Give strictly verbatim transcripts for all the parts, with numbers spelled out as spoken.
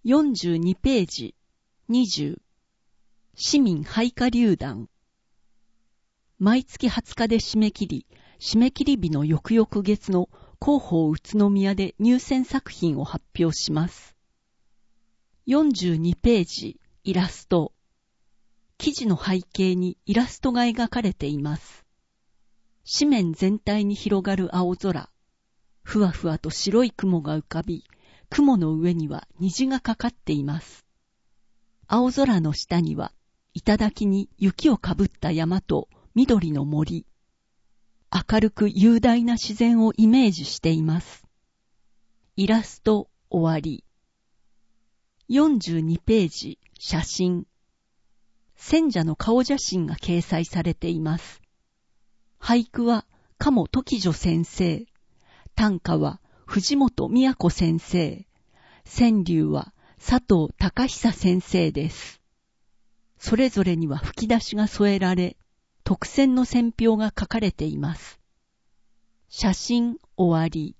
よんじゅうにページにじゅう市民配下流団。毎月はつかで締め切り、締め切り日の翌々月の広報宇都宮で入選作品を発表します。よんじゅうにページイラスト。記事の背景にイラストが描かれています。紙面全体に広がる青空。ふわふわと白い雲が浮かび、雲の上には虹がかかっています。青空の下には、頂に雪をかぶった山と緑の森。明るく雄大な自然をイメージしています。イラスト終わり。よんじゅうにページ写真。選者の顔写真が掲載されています。俳句は鴨時女先生。短歌は藤本美子先生。川柳は佐藤孝久先生です。それぞれには吹き出しが添えられ、特選の選評が書かれています。写真終わり。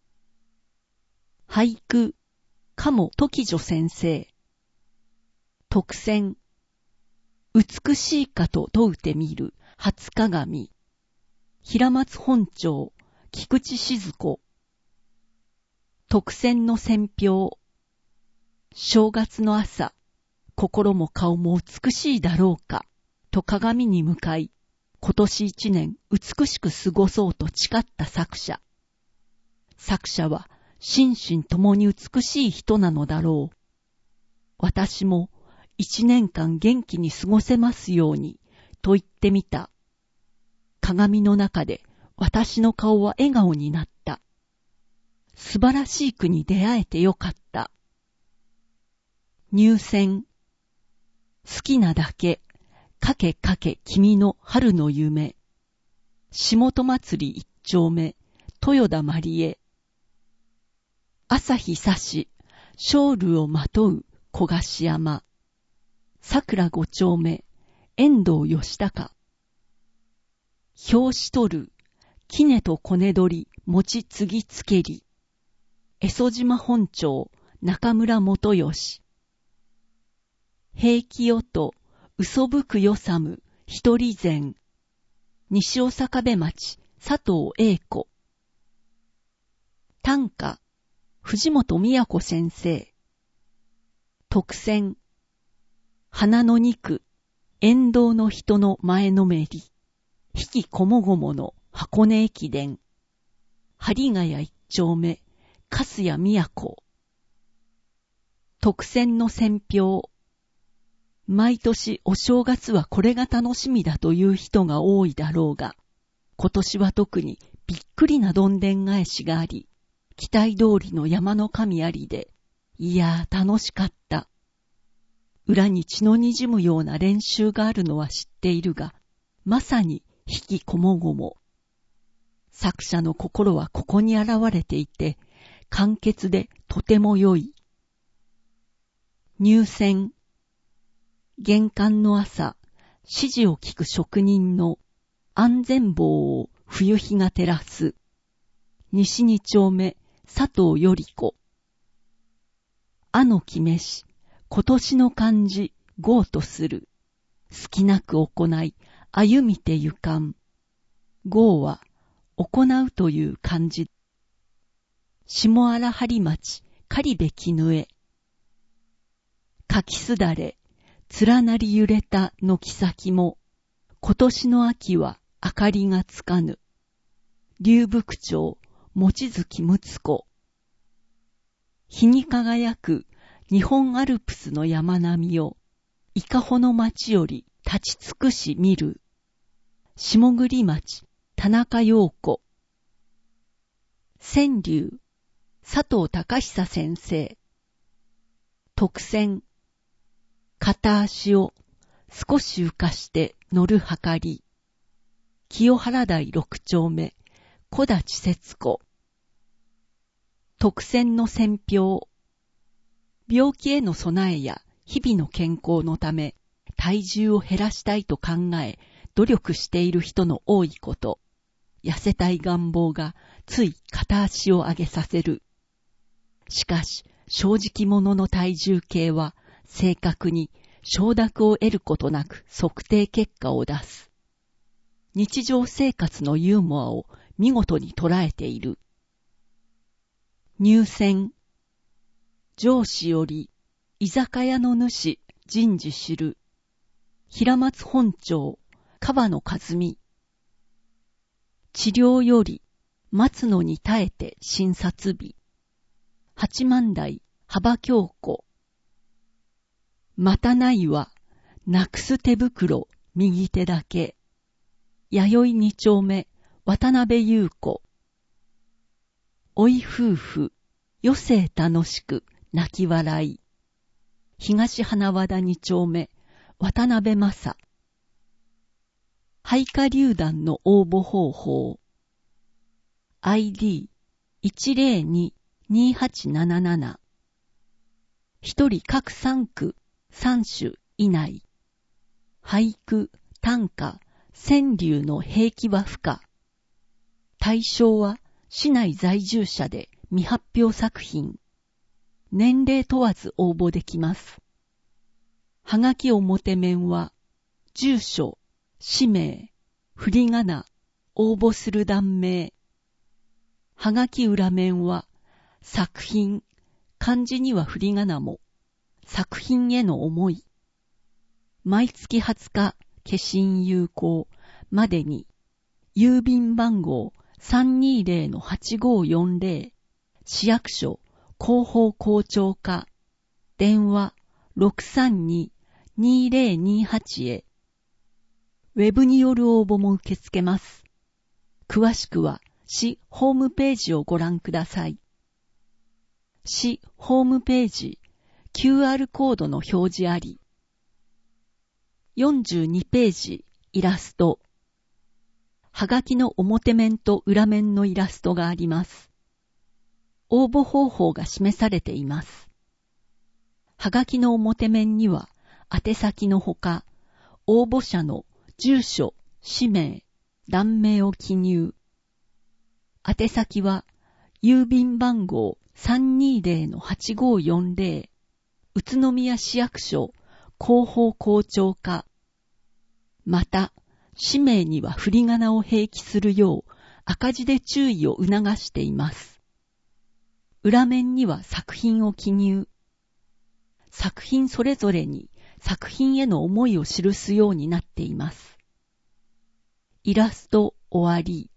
俳句、鴨時女先生。特選、美しいかと問うてみる初鏡。平松本町、菊池静子。特選の選評。正月の朝、心も顔も美しいだろうか、と鏡に向かい、今年一年美しく過ごそうと誓った作者。作者は心身ともに美しい人なのだろう。私も一年間元気に過ごせますように、と言ってみた。鏡の中で私の顔は笑顔になった。素晴らしい句に出会えてよかった。入選。好きなだけ、かけかけ君の春の夢。下戸祭り一丁目、豊田まりえ。朝日差し、ショールをまとう小菓子山。桜五丁目、遠藤義孝。表紙取る、杵と小根取り、餅次つけり。江曽島本町、中村元義。平気よと、嘘吹くよさむ、一人前。西大阪部町、佐藤栄子。短歌、藤本美子先生。特選、花の肉、沿道の人の前のめり。引きこもごもの箱根駅伝。針ヶ谷一丁目、粕谷都。特選の選評。毎年お正月はこれが楽しみだという人が多いだろうが、今年は特にびっくりなどんでん返しがあり、期待通りの山の神ありで、いやー楽しかった。裏に血の滲むような練習があるのは知っているが、まさに引きこもごも。作者の心はここに現れていて、簡潔でとても良い。入選。玄関の朝、指示を聞く職人の安全棒を冬日が照らす。西二丁目、佐藤より子。あのきめし、今年の漢字、豪とする。好きなく行い、歩みてゆかん。豪は、行うという漢字。下荒張町、狩部絹江。柿すだれ、連なり揺れた軒先も、今年の秋は明かりがつかぬ。龍福町、望月睦子。日に輝く日本アルプスの山並みを、伊香保の町より立ち尽くし見る。下栗町、田中陽子。川柳、佐藤孝久先生。特選。片足を少し浮かして乗るはかり。清原台六丁目、小立節子。特選の選評。病気への備えや日々の健康のため、体重を減らしたいと考え、努力している人の多いこと。痩せたい願望がつい片足を上げさせる。しかし、 正直者の体重計は正確に承諾を得ることなく測定結果を出す。日常生活のユーモアを見事に捉えている。入選。上司より居酒屋の主人事知る。平松本町川野和美。治療より待つのに耐えて診察日。八幡台幅京子。またないはなくす手袋右手だけ。弥生二丁目渡辺優子。おい夫婦余生楽しく泣き笑い。東花和田二丁目渡辺正。廃下流団の応募方法。アイディーいちゼロに にはちなななな。一人各三句三首以内。俳句、短歌、川柳の平気は不可。対象は市内在住者で未発表作品。年齢問わず応募できます。はがき表面は、住所、氏名、振り仮名、応募する段名。はがき裏面は、作品、漢字には振り仮名も、作品への思い。毎月はつか、消印有効までに、郵便番号 さんにーぜろのはちごーよんぜろ、市役所、広報校長課、電話 ろくさんに にーぜろにーはち へ。ウェブによる応募も受け付けます。詳しくは市ホームページをご覧ください。市ホームページ、キューアール コードの表示あり。よんじゅうにページ、イラスト。はがきの表面と裏面のイラストがあります。応募方法が示されています。はがきの表面には、宛先のほか、応募者の住所、氏名、段名を記入。宛先は、郵便番号 さんにーぜろのはちごーよんぜろ、宇都宮市役所、広報校長課。また、氏名には振り仮名を併記するよう赤字で注意を促しています。裏面には作品を記入。作品それぞれに作品への思いを記すようになっています。イラスト終わり。